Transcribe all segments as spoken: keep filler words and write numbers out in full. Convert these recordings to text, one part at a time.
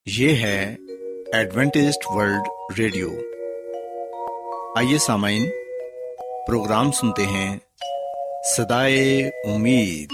یہ ہے Adventist World radio. آئیے سامعین، پروگرام سنتے ہیں صدائے امید۔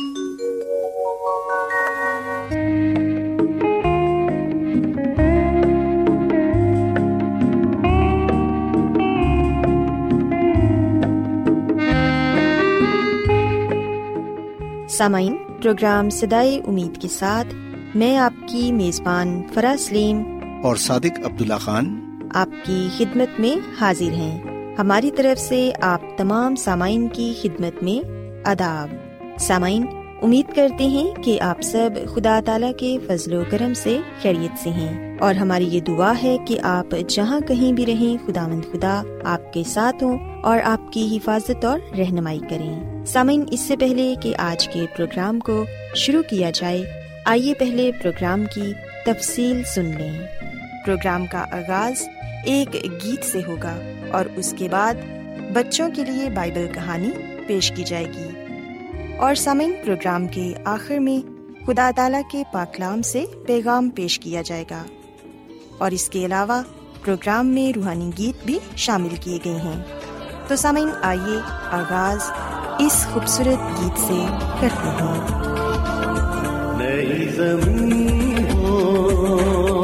سامعین، پروگرام صدائے امید کے ساتھ میں آپ کی میزبان فرا سلیم اور صادق عبداللہ خان آپ کی خدمت میں حاضر ہیں۔ ہماری طرف سے آپ تمام سامعین کی خدمت میں آداب۔ سامعین، امید کرتے ہیں کہ آپ سب خدا تعالیٰ کے فضل و کرم سے خیریت سے ہیں، اور ہماری یہ دعا ہے کہ آپ جہاں کہیں بھی رہیں، خداوند خدا آپ کے ساتھ ہوں اور آپ کی حفاظت اور رہنمائی کریں۔ سامعین، اس سے پہلے کہ آج کے پروگرام کو شروع کیا جائے، آئیے پہلے پروگرام کی تفصیل سن لیں۔ پروگرام کا آغاز ایک گیت سے ہوگا اور اس کے بعد بچوں کے لیے بائبل کہانی پیش کی جائے گی، اور سامعین پروگرام کے آخر میں خدا تعالیٰ کے پاک کلام سے پیغام پیش کیا جائے گا، اور اس کے علاوہ پروگرام میں روحانی گیت بھی شامل کیے گئے ہیں۔ تو سامعین، آئیے آغاز اس خوبصورت گیت سے کرتے ہیں۔ نئی زمین ہو،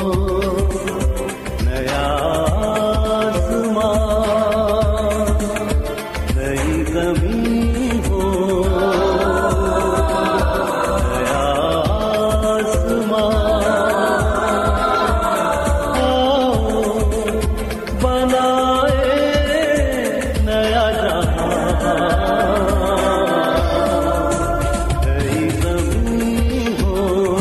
نیا آسمان، نئی زمین ہو، نیا آسمان، آؤ بنائے نیا جہاں، نئی زمین ہو،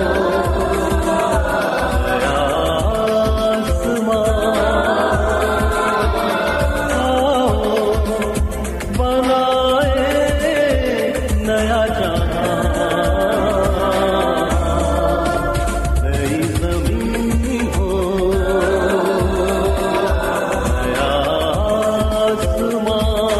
نیا آسمان، آؤ بنائے نیا جہاں، نئی زمین ہو، نیا آسمان۔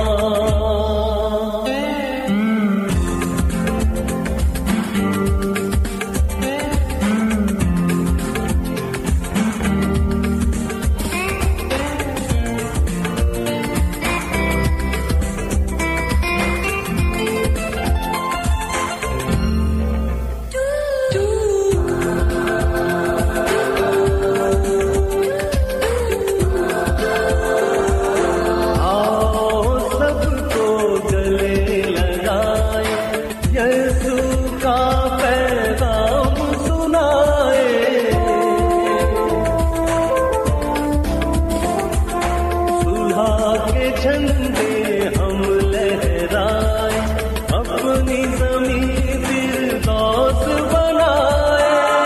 آؤ سب کو گلے لگائے، یسوع کا پیغام سنائے، صلح کے جھنڈے ہم لہرائے، اپنی زمین فردوس بنائے،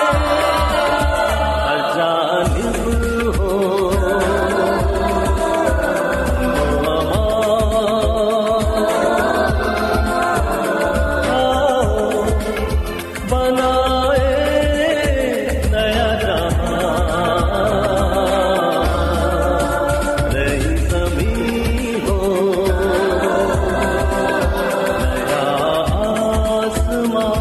اجانب ہو بنائے نیا جہاں، نئی زمین ہو، نیا آسمان۔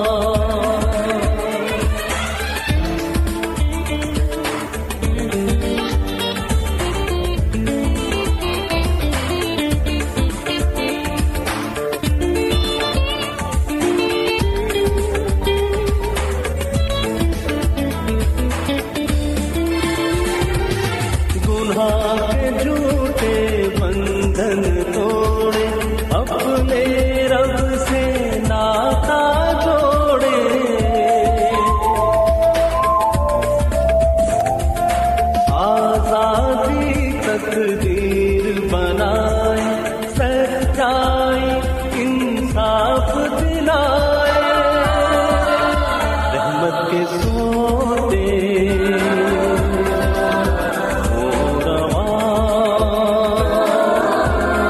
گناہ کے جھوٹے بندھن توڑے، اپنے رب سے ناتا جوڑے، آزادی تقدیر بنائے، سچائی انصاف دلائے، رحمت کے سوتے ہو رواں،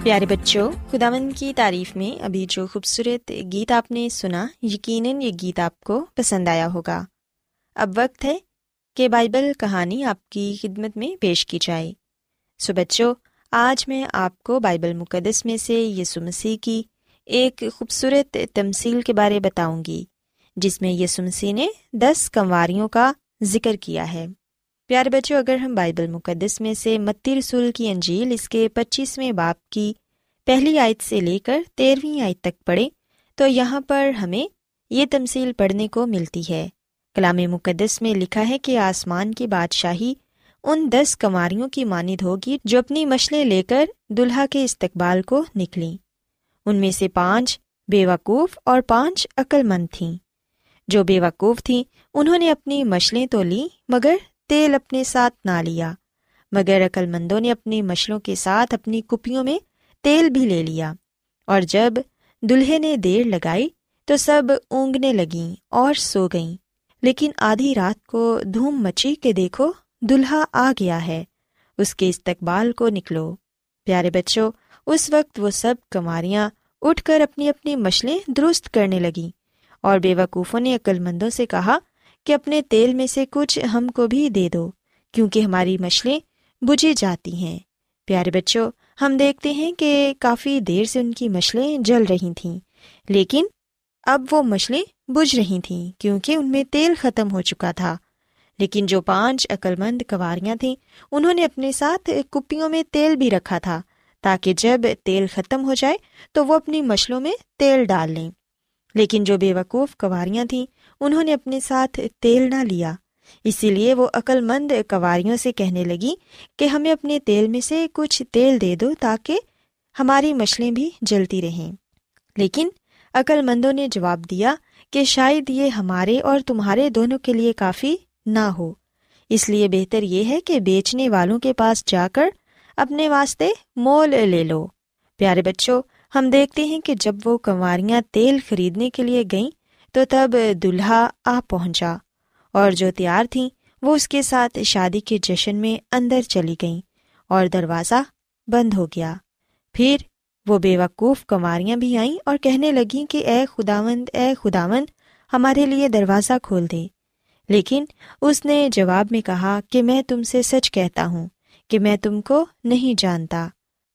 پیارے بچوں، خداوند کی تعریف میں ابھی جو خوبصورت گیت آپ نے سنا، یقیناً یہ گیت آپ کو پسند آیا ہوگا۔ اب وقت ہے کہ بائبل کہانی آپ کی خدمت میں پیش کی جائے۔ سو بچوں، آج میں آپ کو بائبل مقدس میں سے یسوع مسیح کی ایک خوبصورت تمثیل کے بارے بتاؤں گی، جس میں یسوع مسیح نے دس کنواریوں کا ذکر کیا ہے۔ پیارے بچوں، اگر ہم بائبل مقدس میں سے متی رسول کی انجیل اس کے پچیسویں باب کی پہلی آیت سے لے کر تیرہویں آیت تک پڑھیں تو یہاں پر ہمیں یہ تمثیل پڑھنے کو ملتی ہے۔ کلام مقدس میں لکھا ہے کہ آسمان کی بادشاہی ان دس کنواریوں کی مانند ہوگی جو اپنی مشلیں لے کر دلہا کے استقبال کو نکلیں۔ ان میں سے پانچ بے وقوف اور پانچ عقل مند تھیں۔ جو بے وقوف تھیں انہوں نے اپنی مشلیں تو لیں مگر تیل اپنے ساتھ نہ لیا، مگر عقل مندوں نے اپنی مشلوں کے ساتھ اپنی کپیوں میں تیل بھی لے لیا۔ اور جب دلہے نے دیر لگائی تو سب اونگنے لگیں اور سو گئیں۔ لیکن آدھی رات کو دھوم مچی کہ دیکھو دلہا آ گیا ہے، اس کے استقبال کو نکلو۔ پیارے بچوں، اس وقت وہ سب کنواریاں اٹھ کر اپنی اپنی مشلیں درست کرنے لگیں، اور بے وقوفوں نے عقل مندوں سے کہا کہ اپنے تیل میں سے کچھ ہم کو بھی دے دو، کیونکہ ہماری مشلیں بجھی جاتی ہیں۔ پیارے بچوں، ہم دیکھتے ہیں کہ کافی دیر سے ان کی مشلیں جل رہی تھیں، لیکن اب وہ مشلیں بجھ رہی تھیں کیونکہ ان میں تیل ختم ہو چکا تھا۔ لیکن جو پانچ عقل مند کنواریاں تھیں انہوں نے اپنے ساتھ کپیوں میں تیل بھی رکھا تھا، تاکہ جب تیل ختم ہو جائے تو وہ اپنی مشلوں میں تیل ڈال لیں۔ لیکن جو بے وقوف کنواریاں تھیں انہوں نے اپنے ساتھ تیل نہ لیا، اسی لیے وہ عقل مند کنواریوں سے کہنے لگی کہ ہمیں اپنے تیل میں سے کچھ تیل دے دو تاکہ ہماری مشلیں بھی جلتی رہیں۔ لیکن عقل مندوں نے جواب دیا کہ شاید یہ ہمارے اور تمہارے دونوں کے لیے کافی نہ ہو، اس لیے بہتر یہ ہے کہ بیچنے والوں کے پاس جا کر اپنے واسطے مول لے لو۔ پیارے بچوں، ہم دیکھتے ہیں کہ جب وہ کنواریاں تیل خریدنے کے لیے گئیں تو تب دلہا آ پہنچا، اور جو تیار تھیں وہ اس کے ساتھ شادی کے جشن میں اندر چلی گئیں اور دروازہ بند ہو گیا۔ پھر وہ بے وقوف کنواریاں بھی آئیں اور کہنے لگیں کہ اے خداوند اے خداوند ہمارے لیے دروازہ کھول دے۔ لیکن اس نے جواب میں کہا کہ میں تم سے سچ کہتا ہوں کہ میں تم کو نہیں جانتا،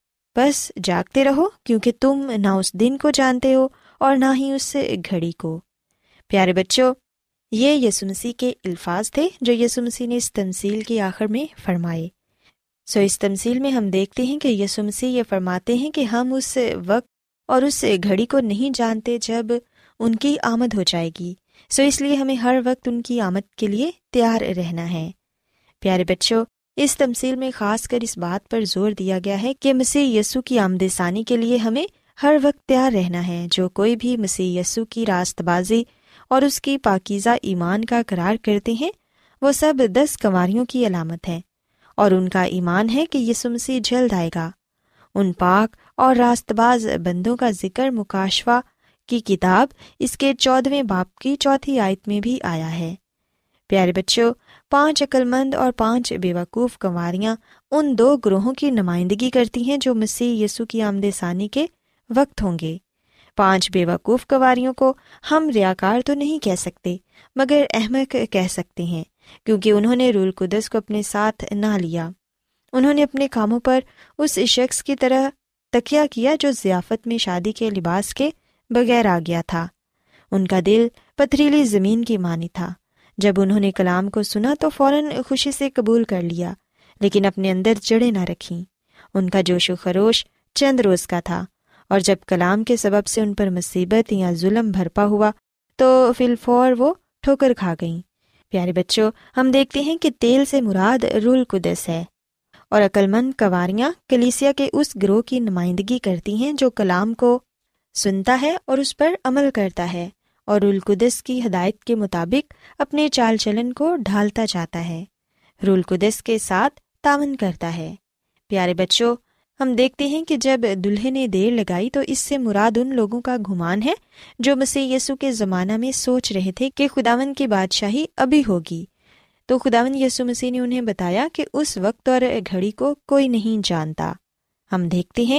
بس جاگتے رہو، کیونکہ تم نہ اس دن کو جانتے ہو اور نہ ہی اس گھڑی کو۔ پیارے بچوں، یہ یسوع مسیح کے الفاظ تھے جو یسوع مسیح نے اس تمثیل کے آخر میں فرمائے۔ سو اس تمثیل میں ہم دیکھتے ہیں کہ یسوع مسیح یہ فرماتے ہیں کہ ہم اس وقت اور اس گھڑی کو نہیں جانتے جب ان کی آمد ہو جائے گی، سو اس لیے ہمیں ہر وقت ان کی آمد کے لیے تیار رہنا ہے۔ پیارے بچوں، اس تمثیل میں خاص کر اس بات پر زور دیا گیا ہے کہ مسیح یسوع کی آمد ثانی کے لیے ہمیں ہر وقت تیار رہنا ہے۔ جو کوئی بھی مسیح یسوع کی راست بازی اور اس کی پاکیزہ ایمان کا اقرار کرتے ہیں وہ سب دس کنواریوں کی علامت ہے، اور ان کا ایمان ہے کہ یسوع مسیح جلد آئے گا۔ ان پاک اور راست باز بندوں کا ذکر مکاشفہ کی کتاب اس کے چودھویں باب کی چوتھی آیت میں بھی آیا ہے۔ پیارے بچوں، پانچ عقل مند اور پانچ بے وقوف کنواریاں ان دو گروہوں کی نمائندگی کرتی ہیں جو مسیح یسوع کی آمد ثانی کے وقت ہوں گے۔ پانچ بے وقوف کنواریوں کو ہم ریاکار تو نہیں کہہ سکتے مگر احمق کہہ سکتے ہیں، کیونکہ انہوں نے روح القدس کو اپنے ساتھ نہ لیا۔ انہوں نے اپنے کاموں پر اس شخص کی طرح تکیہ کیا جو ضیافت میں شادی کے لباس کے بغیر آ گیا تھا۔ ان کا دل پتھریلی زمین کی مانی تھا۔ جب انہوں نے کلام کو سنا تو فوراً خوشی سے قبول کر لیا، لیکن اپنے اندر جڑیں نہ رکھیں۔ ان کا جوش و خروش چند روز کا تھا، اور جب کلام کے سبب سے ان پر مصیبت یا ظلم بھرپا ہوا تو فی الفور وہ ٹھوکر کھا گئیں۔ پیارے بچوں، ہم دیکھتے ہیں کہ تیل سے مراد روح القدس ہے، اور عقل مند کنواریاں کلیسیا کے اس گروہ کی نمائندگی کرتی ہیں جو کلام کو سنتا ہے اور اس پر عمل کرتا ہے، اور روح القدس کی ہدایت کے مطابق اپنے چال چلن کو ڈھالتا جاتا ہے، روح القدس کے ساتھ تعاون کرتا ہے۔ پیارے بچوں، ہم دیکھتے ہیں کہ جب دلہے نے دیر لگائی تو اس سے مراد ان لوگوں کا گمان ہے جو مسیح یسوع کے زمانہ میں سوچ رہے تھے کہ خداوند کی بادشاہی ابھی ہوگی۔ تو خداوند یسوع مسیح نے انہیں بتایا کہ اس وقت اور گھڑی کو کوئی نہیں جانتا۔ ہم دیکھتے ہیں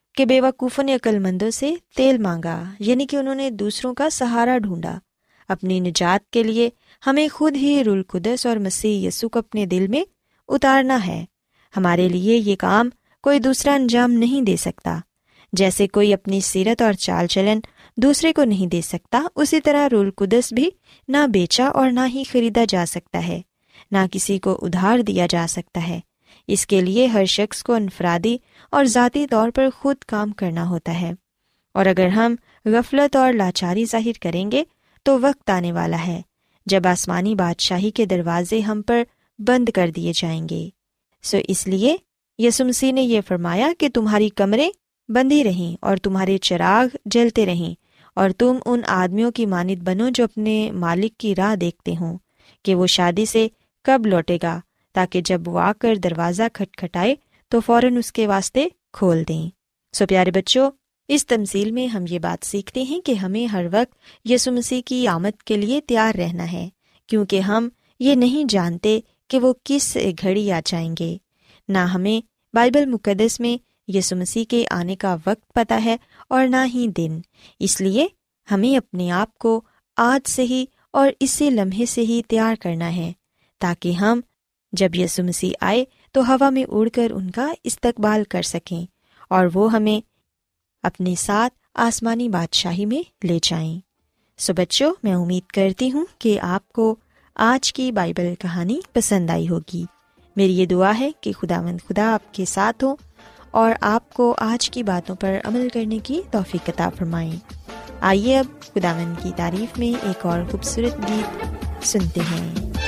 کہ بیوقوفوں نے عقل مندوں سے تیل مانگا، یعنی کہ انہوں نے دوسروں کا سہارا ڈھونڈا۔ اپنی نجات کے لیے ہمیں خود ہی روح القدس اور مسیح یسوع کو اپنے دل میں اتارنا ہے۔ ہمارے لیے یہ کام کوئی دوسرا انجام نہیں دے سکتا۔ جیسے کوئی اپنی سیرت اور چال چلن دوسرے کو نہیں دے سکتا، اسی طرح روح القدس بھی نہ بیچا اور نہ ہی خریدا جا سکتا ہے، نہ کسی کو ادھار دیا جا سکتا ہے۔ اس کے لیے ہر شخص کو انفرادی اور ذاتی طور پر خود کام کرنا ہوتا ہے، اور اگر ہم غفلت اور لاچاری ظاہر کریں گے تو وقت آنے والا ہے جب آسمانی بادشاہی کے دروازے ہم پر بند کر دیے جائیں گے۔ سو اس لیے یسوع مسیح نے یہ فرمایا کہ تمہاری کمریں بندھی رہیں اور تمہارے چراغ جلتے رہیں، اور تم ان آدمیوں کی مانند بنو جو اپنے مالک کی راہ دیکھتے ہوں کہ وہ شادی سے کب لوٹے گا، تاکہ جب وہ آ کر دروازہ کھٹکھٹائے تو فوراً اس کے واسطے کھول دیں۔ سو پیارے بچوں، اس تمثیل میں ہم یہ بات سیکھتے ہیں کہ ہمیں ہر وقت یسوع مسیح کی آمد کے لیے تیار رہنا ہے، کیونکہ ہم یہ نہیں جانتے کہ وہ کس گھڑی آ جائیں گے۔ نہ ہمیں بائبل مقدس میں یسوع مسیح کے آنے کا وقت پتہ ہے اور نہ ہی دن، اس لیے ہمیں اپنے آپ کو آج سے ہی اور اسی لمحے سے ہی تیار کرنا ہے، تاکہ ہم جب یسوع مسیح آئے تو ہوا میں اڑ کر ان کا استقبال کر سکیں اور وہ ہمیں اپنے ساتھ آسمانی بادشاہی میں لے جائیں۔ سو بچوں، میں امید کرتی ہوں کہ آپ کو آج کی بائبل کہانی پسند آئی ہوگی۔ میری یہ دعا ہے کہ خداوند خدا آپ کے ساتھ ہو اور آپ کو آج کی باتوں پر عمل کرنے کی توفیق عطا فرمائیں۔ آئیے اب خداوند کی تعریف میں ایک اور خوبصورت گیت سنتے ہیں۔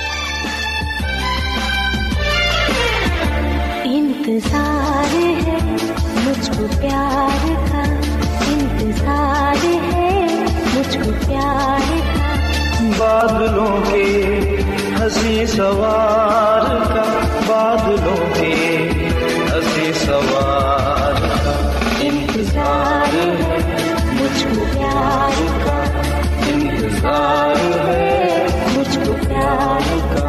انتظار ہے مجھ کو پیار کا، انتظار ہے مجھ کو پیار کا، بادلوں کے ہنسی سوار کا، بادلوں کے ہنسی سوار کا، انتظار ہے مجھ کو پیار کا، انتظار ہے مجھ کو پیار کا۔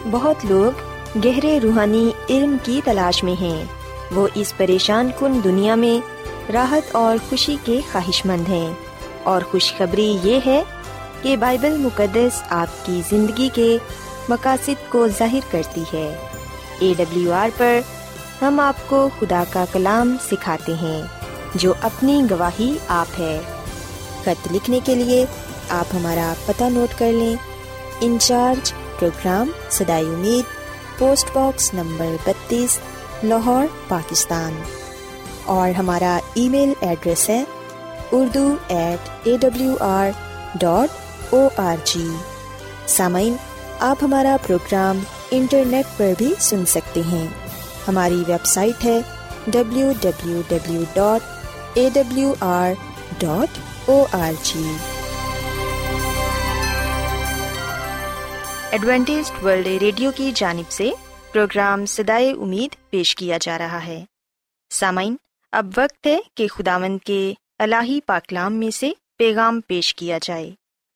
بہت لوگ گہرے روحانی علم کی تلاش میں ہیں۔ وہ اس پریشان کن دنیا میں راحت اور خوشی کے خواہش مند ہیں، اور خوشخبری یہ ہے کہ بائبل مقدس آپ کی زندگی کے مقاصد کو ظاہر کرتی ہے۔ اے ڈبلیو آر پر ہم آپ کو خدا کا کلام سکھاتے ہیں جو اپنی گواہی آپ ہے۔ خط لکھنے کے لیے آپ ہمارا پتہ نوٹ کر لیں۔ انچارج پروگرام صدائے امید، پوسٹ باکس نمبر بتیس، لاہور، پاکستان۔ اور ہمارا ای میل ایڈریس ہے Urdu at A W R dot O R G. سامعین، آپ ہمارا پروگرام انٹرنیٹ پر بھی سن سکتے ہیں۔ ہماری ویب سائٹ ہے W W W dot A W R dot O R G. Adventist World Radio کی جانب سے پروگرام صدائے امید پیش کیا جا رہا ہے۔ سامعین، اب وقت ہے کہ خداوند کے الہی پاکلام میں سے پیغام پیش کیا جائے۔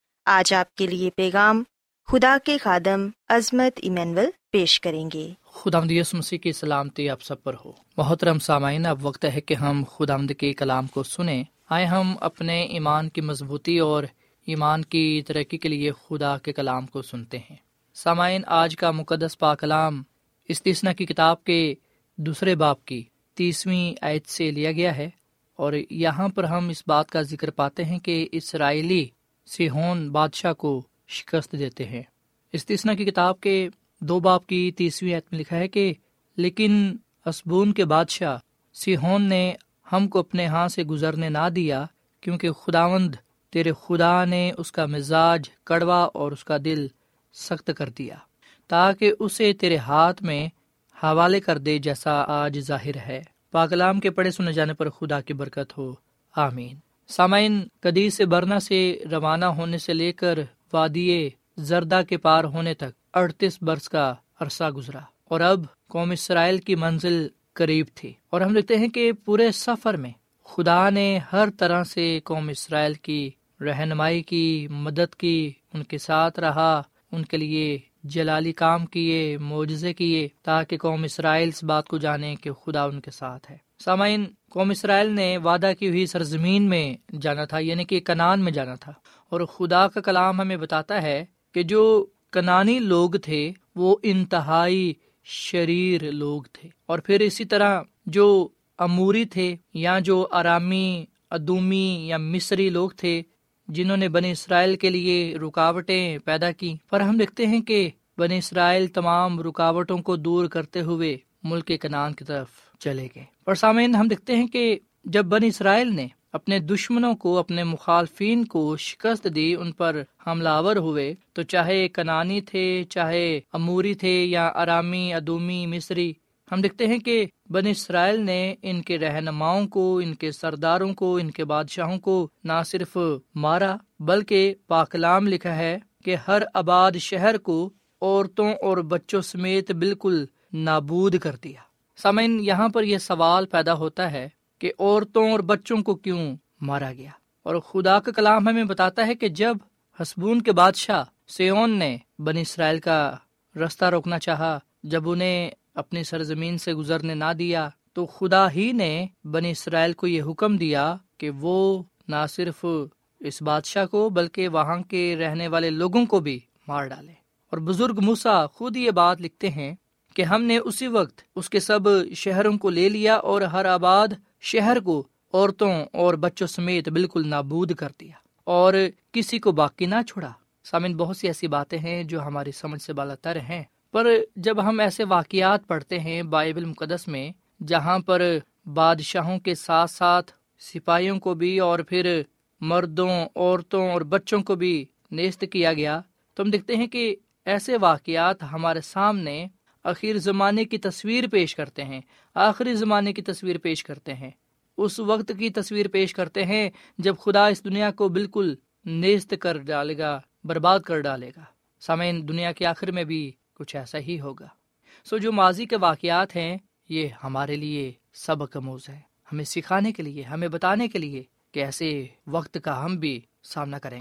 آج آپ کے لیے پیغام خدا کے خادم عظمت ایمینول پیش کریں گے۔ خداوند یسوع مسیح کی سلامتی آپ سب پر ہو۔ محترم سامعین، اب وقت ہے کہ ہم خداوند کے کلام کو سنیں۔ آئے ہم اپنے ایمان کی مضبوطی اور ایمان کی ترقی کے لیے خدا کے کلام کو سنتے ہیں۔ سامعین، آج کا مقدس پاک کلام استثنا کی کتاب کے دوسرے باب کی تیسویں آیت سے لیا گیا ہے، اور یہاں پر ہم اس بات کا ذکر پاتے ہیں کہ اسرائیلی سیہون بادشاہ کو شکست دیتے ہیں۔ استثنا کی کتاب کے دو باب کی تیسویں آیت میں لکھا ہے کہ لیکن حسبون کے بادشاہ سیہون نے ہم کو اپنے ہاں سے گزرنے نہ دیا، کیونکہ خداوند تیرے خدا نے اس کا مزاج کڑوا اور اس کا دل سخت کر دیا، تاکہ اسے تیرے ہاتھ میں حوالے کر دے، جیسا آج ظاہر ہے۔ پاک کلام کے پڑھے سنے جانے پر خدا کی برکت ہو، آمین۔ سامعین، قدیس برنا سے روانہ ہونے سے لے کر وادی زردہ کے پار ہونے تک اڑتیس برس کا عرصہ گزرا، اور اب قوم اسرائیل کی منزل قریب تھی۔ اور ہم دیکھتے ہیں کہ پورے سفر میں خدا نے ہر طرح سے قوم اسرائیل کی رہنمائی کی، مدد کی، ان کے ساتھ رہا، ان کے لیے جلالی کام کیے، معجزے کیے، تاکہ قوم اسرائیل اس بات کو جانے کہ خدا ان کے ساتھ ہے۔ سامعین، قوم اسرائیل نے وعدہ کی ہوئی سرزمین میں جانا تھا، یعنی کہ کنعان میں جانا تھا، اور خدا کا کلام ہمیں بتاتا ہے کہ جو کنعانی لوگ تھے وہ انتہائی شریر لوگ تھے، اور پھر اسی طرح جو اموری تھے یا جو ارامی، ادومی یا مصری لوگ تھے، جنہوں نے بنی اسرائیل کے لیے رکاوٹیں پیدا کی، پر ہم دیکھتے ہیں کہ بنی اسرائیل تمام رکاوٹوں کو دور کرتے ہوئے ملک کنعان کی طرف چلے گئے۔ اور سامعین، ہم دیکھتے ہیں کہ جب بنی اسرائیل نے اپنے دشمنوں کو، اپنے مخالفین کو شکست دی، ان پر حملہ آور ہوئے، تو چاہے کنعانی تھے، چاہے اموری تھے یا ارامی، ادومی، مصری، ہم دیکھتے ہیں کہ بنی اسرائیل نے ان کے رہنماؤں کو، ان کے سرداروں کو، ان کے بادشاہوں کو نہ صرف مارا، بلکہ پاک کلام لکھا ہے کہ ہر آباد شہر کو عورتوں اور بچوں سمیت بالکل نابود کر دیا۔ سامعین، یہاں پر یہ سوال پیدا ہوتا ہے کہ عورتوں اور بچوں کو کیوں مارا گیا؟ اور خدا کا کلام ہمیں بتاتا ہے کہ جب حسبون کے بادشاہ سیون نے بنی اسرائیل کا رستہ روکنا چاہا، جب انہیں اپنی سرزمین سے گزرنے نہ دیا، تو خدا ہی نے بنی اسرائیل کو یہ حکم دیا کہ وہ نہ صرف اس بادشاہ کو بلکہ وہاں کے رہنے والے لوگوں کو بھی مار ڈالے۔ اور بزرگ موسیٰ خود یہ بات لکھتے ہیں کہ ہم نے اسی وقت اس کے سب شہروں کو لے لیا اور ہر آباد شہر کو عورتوں اور بچوں سمیت بالکل نابود کر دیا اور کسی کو باقی نہ چھوڑا۔ سامن، بہت سی ایسی باتیں ہیں جو ہماری سمجھ سے بالاتر ہیں، پر جب ہم ایسے واقعات پڑھتے ہیں بائبل مقدس میں جہاں پر بادشاہوں کے ساتھ ساتھ سپاہیوں کو بھی اور پھر مردوں، عورتوں اور بچوں کو بھی نیست کیا گیا، تو ہم دیکھتے ہیں کہ ایسے واقعات ہمارے سامنے آخر زمانے کی تصویر پیش کرتے ہیں، آخری زمانے کی تصویر پیش کرتے ہیں، اس وقت کی تصویر پیش کرتے ہیں جب خدا اس دنیا کو بالکل نیست کر ڈالے گا، برباد کر ڈالے گا۔ سامعین، دنیا کے آخر میں بھی کچھ ایسا ہی ہوگا۔ سو جو ماضی کے واقعات ہیں یہ ہمارے لیے سبق آموز ہے، ہمیں سکھانے کے لیے، ہمیں بتانے کے لیے کہ ایسے وقت کا ہم بھی سامنا کریں گے۔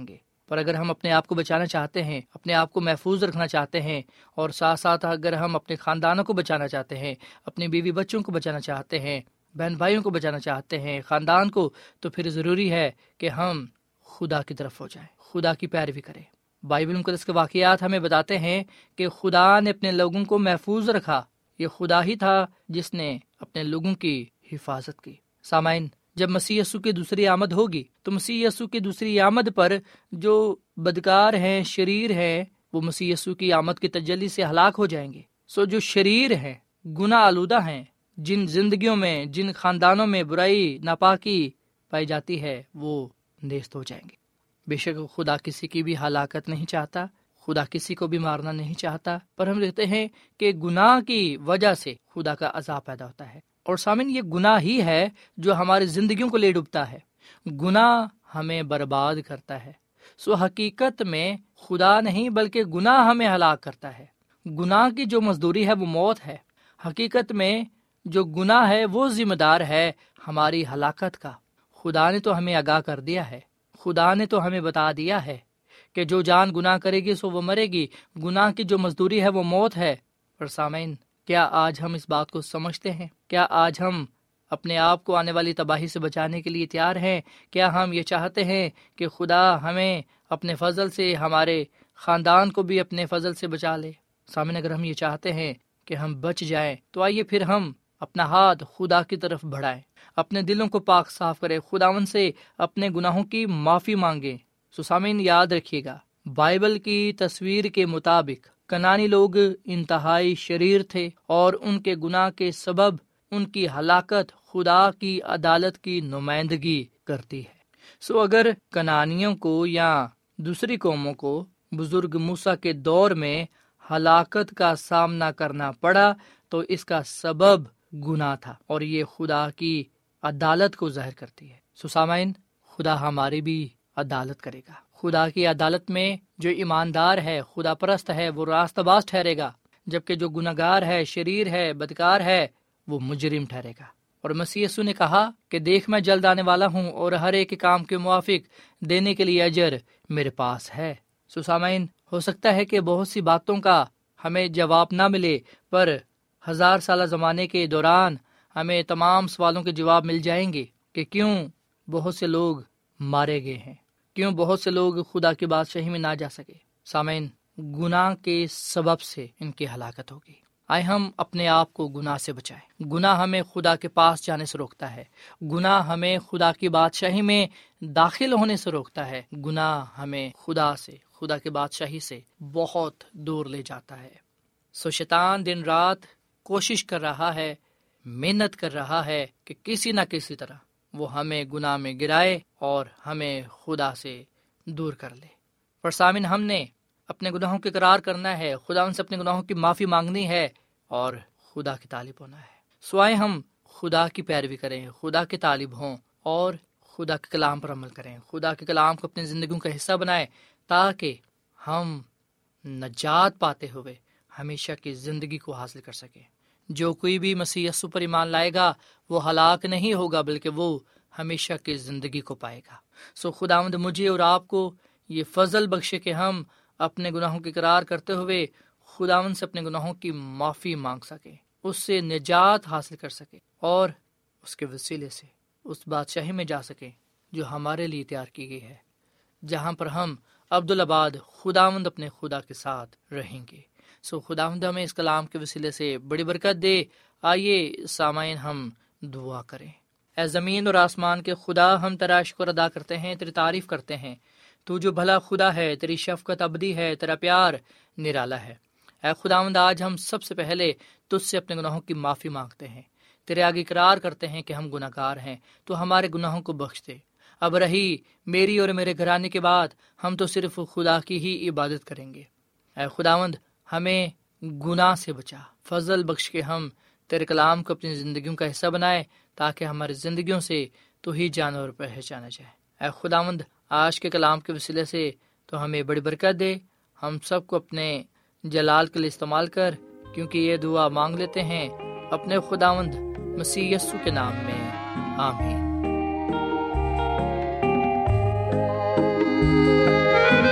پر اگر ہم اپنے آپ کو بچانا چاہتے ہیں، اپنے آپ کو محفوظ رکھنا چاہتے ہیں، اور ساتھ ساتھ اگر ہم اپنے خاندانوں کو بچانا چاہتے ہیں، اپنی بیوی بچوں کو بچانا چاہتے ہیں، بہن بھائیوں کو بچانا چاہتے ہیں، خاندان کو، تو پھر ضروری ہے کہ ہم خدا کی طرف ہو جائیں، خدا کی پیروی کریں۔ بائبل مقدس کے واقعات ہمیں بتاتے ہیں کہ خدا نے اپنے لوگوں کو محفوظ رکھا۔ یہ خدا ہی تھا جس نے اپنے لوگوں کی حفاظت کی۔ سامعین، جب مسیح یسوع کی دوسری آمد ہوگی تو مسیح یسوع کی دوسری آمد پر جو بدکار ہیں، شریر ہیں، وہ مسیح یسوع کی آمد کی تجلی سے ہلاک ہو جائیں گے۔ سو جو شریر ہیں، گناہ آلودہ ہیں، جن زندگیوں میں، جن خاندانوں میں برائی، ناپاکی پائی جاتی ہے، وہ نیست ہو جائیں گے۔ بے شک خدا کسی کی بھی ہلاکت نہیں چاہتا، خدا کسی کو بھی مارنا نہیں چاہتا، پر ہم دیکھتے ہیں کہ گناہ کی وجہ سے خدا کا عذاب پیدا ہوتا ہے۔ اور سامن، یہ گناہ ہی ہے جو ہماری زندگیوں کو لے ڈوبتا ہے۔ گناہ ہمیں برباد کرتا ہے۔ سو حقیقت میں خدا نہیں بلکہ گناہ ہمیں ہلاک کرتا ہے۔ گناہ کی جو مزدوری ہے وہ موت ہے۔ حقیقت میں جو گناہ ہے وہ ذمہ دار ہے ہماری ہلاکت کا۔ خدا نے تو ہمیں آگاہ کر دیا ہے، خدا نے تو ہمیں بتا دیا ہے کہ جو جان گناہ کرے گی سو وہ مرے گی، گناہ کی جو مزدوری ہے وہ موت ہے۔ پر سامعین، کیا آج ہم اس بات کو سمجھتے ہیں؟ کیا آج ہم اپنے آپ کو آنے والی تباہی سے بچانے کے لیے تیار ہیں؟ کیا ہم یہ چاہتے ہیں کہ خدا ہمیں اپنے فضل سے، ہمارے خاندان کو بھی اپنے فضل سے بچا لے؟ سامعین، اگر ہم یہ چاہتے ہیں کہ ہم بچ جائیں تو آئیے پھر ہم اپنا ہاتھ خدا کی طرف بڑھائیں، اپنے دلوں کو پاک صاف کریں، خداوند سے اپنے گناہوں کی معافی مانگیں۔ سو سامعین، یاد رکھیے گا، بائبل کی تصویر کے مطابق کنانی لوگ انتہائی شریر تھے، اور ان کے گناہ کے سبب ان کی ہلاکت خدا کی عدالت کی نمائندگی کرتی ہے۔ سو اگر کنانیوں کو یا دوسری قوموں کو بزرگ موسیٰ کے دور میں ہلاکت کا سامنا کرنا پڑا تو اس کا سبب گناہ تھا، اور یہ خدا کی عدالت کو ظاہر کرتی ہے۔ سو سامعین، خدا ہماری بھی عدالت کرے گا۔ خدا کی عدالت میں جو ایماندار ہے، خدا پرست ہے، وہ راست باز ٹھہرے گا، جبکہ جو گنہگار ہے، شریر ہے، بدکار ہے، وہ مجرم ٹھہرے گا۔ اور مسیح یسوع نے کہا کہ دیکھ میں جلد آنے والا ہوں، اور ہر ایک کام کے موافق دینے کے لیے اجر میرے پاس ہے۔ سو سامعین، ہو سکتا ہے کہ بہت سی باتوں کا ہمیں جواب نہ ملے، پر ہزار سالہ زمانے کے دوران ہمیں تمام سوالوں کے جواب مل جائیں گے کہ کیوں بہت سے لوگ مارے گئے ہیں، کیوں بہت سے لوگ خدا کی بادشاہی میں نہ جا سکے۔ سامعین، گناہ کے سبب سے ان کی ہلاکت ہوگی۔ آئے ہم اپنے آپ کو گناہ سے بچائیں۔ گناہ ہمیں خدا کے پاس جانے سے روکتا ہے، گناہ ہمیں خدا کی بادشاہی میں داخل ہونے سے روکتا ہے، گناہ ہمیں خدا سے، خدا کی بادشاہی سے بہت دور لے جاتا ہے۔ سو شیطان دن رات کوشش کر رہا ہے، محنت کر رہا ہے کہ کسی نہ کسی طرح وہ ہمیں گناہ میں گرائے اور ہمیں خدا سے دور کر لے۔ پر سامن، ہم نے اپنے گناہوں کے اقرار کرنا ہے، خدا ان سے اپنے گناہوں کی معافی مانگنی ہے اور خدا کی طالب ہونا ہے۔ سوائے ہم خدا کی پیروی کریں، خدا کے طالب ہوں اور خدا کے کلام پر عمل کریں، خدا کے کلام کو اپنی زندگیوں کا حصہ بنائیں، تاکہ ہم نجات پاتے ہوئے ہمیشہ کی زندگی کو حاصل کر سکیں۔ جو کوئی بھی مسیح یسوع پر ایمان لائے گا وہ ہلاک نہیں ہوگا، بلکہ وہ ہمیشہ کی زندگی کو پائے گا۔ سو خداوند مجھے اور آپ کو یہ فضل بخشے کہ ہم اپنے گناہوں کی اقرار کرتے ہوئے خداوند سے اپنے گناہوں کی معافی مانگ سکیں، اس سے نجات حاصل کر سکیں، اور اس کے وسیلے سے اس بادشاہی میں جا سکیں جو ہمارے لیے تیار کی گئی ہے، جہاں پر ہم عبدالآباد خداوند اپنے خدا کے ساتھ رہیں گے۔ سو خداوند ہمیں اس کلام کے وسیلے سے بڑی برکت دے۔ آئیے سامعین، ہم دعا کریں۔ اے زمین اور آسمان کے خدا، ہم تیرا شکر ادا کرتے ہیں، تیری تعریف کرتے ہیں۔ تو جو بھلا خدا ہے، تیری شفقت ابدی ہے، تیرا پیار نرالا ہے۔ اے خداوند، آج ہم سب سے پہلے تجھ سے اپنے گناہوں کی معافی مانگتے ہیں، تیرے آگے اقرار کرتے ہیں کہ ہم گناہ گار ہیں، تو ہمارے گناہوں کو بخش دے۔ اب رہی میری اور میرے گھرانے کے بعد ہم تو صرف خدا کی ہی عبادت کریں گے۔ اے خداوند، ہمیں گناہ سے بچا، فضل بخش کے ہم تیرے کلام کو اپنی زندگیوں کا حصہ بنائے، تاکہ ہماری زندگیوں سے تو ہی جانا اور پہچانا جائے۔ اے خداوند، آج کے کلام کے وسیلے سے تو ہمیں بڑی برکت دے، ہم سب کو اپنے جلال کے لیے استعمال کر، کیونکہ یہ دعا مانگ لیتے ہیں اپنے خداوند مسیح یسوع کے نام میں، آمین۔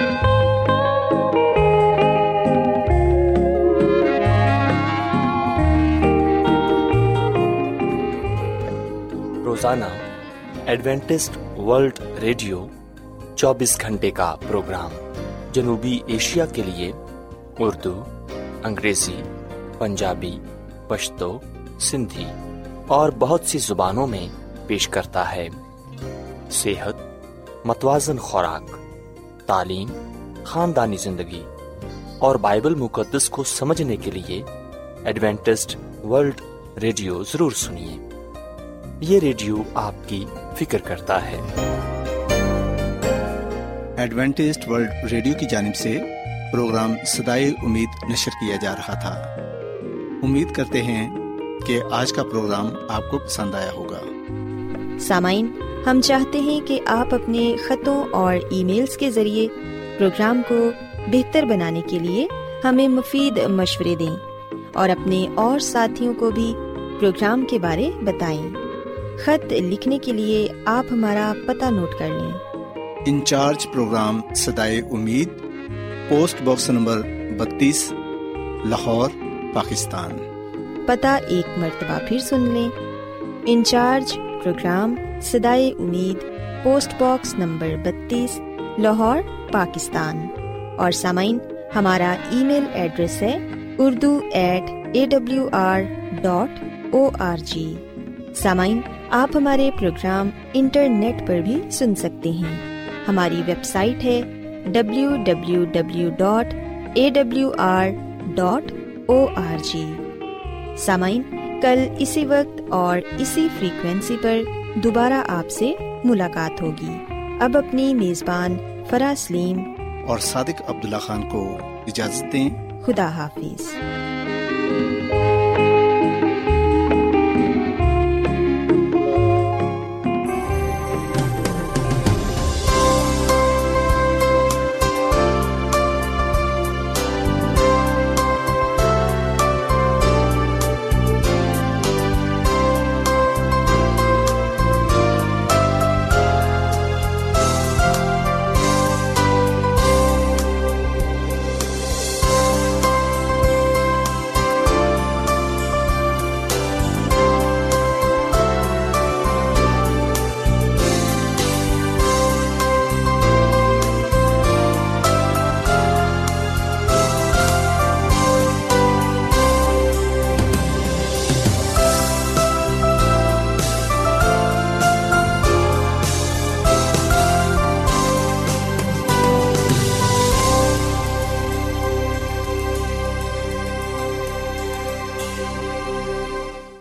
روزانہ ایڈوینٹسٹ ورلڈ ریڈیو چوبیس گھنٹے کا پروگرام جنوبی ایشیا کے لیے اردو، انگریزی، پنجابی، پشتو، سندھی اور بہت سی زبانوں میں پیش کرتا ہے۔ صحت، متوازن خوراک، تعلیم، خاندانی زندگی اور بائبل مقدس کو سمجھنے کے لیے ایڈوینٹسٹ ورلڈ ریڈیو ضرور سنیے۔ یہ ریڈیو آپ کی فکر کرتا ہے۔ ایڈوینٹسٹ ورلڈ ریڈیو کی جانب سے پروگرام صدائے امید نشر کیا جا رہا تھا۔ امید کرتے ہیں کہ آج کا پروگرام آپ کو پسند آیا ہوگا۔ سامعین، ہم چاہتے ہیں کہ آپ اپنے خطوں اور ای میلز کے ذریعے پروگرام کو بہتر بنانے کے لیے ہمیں مفید مشورے دیں اور اپنے اور ساتھیوں کو بھی پروگرام کے بارے بتائیں۔ خط لکھنے کے لیے آپ ہمارا پتہ نوٹ کر لیں۔ انچارج پروگرام صدائے امید، پوسٹ باکس نمبر بتیس، لاہور، پاکستان۔ پتہ ایک مرتبہ پھر سن لیں۔ انچارج پروگرام صدائے امید، پوسٹ باکس نمبر بتیس، لاہور، پاکستان۔ اور سامعین، ہمارا ای میل ایڈریس ہے Urdu at A W R dot O R G. سامعین، آپ ہمارے پروگرام انٹرنیٹ پر بھی سن سکتے ہیں۔ ہماری ویب سائٹ ہے W W W dot A W R dot O R G. سامعین، کل اسی وقت اور اسی فریکوینسی پر دوبارہ آپ سے ملاقات ہوگی۔ اب اپنی میزبان فرا سلیم اور صادق عبداللہ خان کو اجازت دیں۔ خدا حافظ۔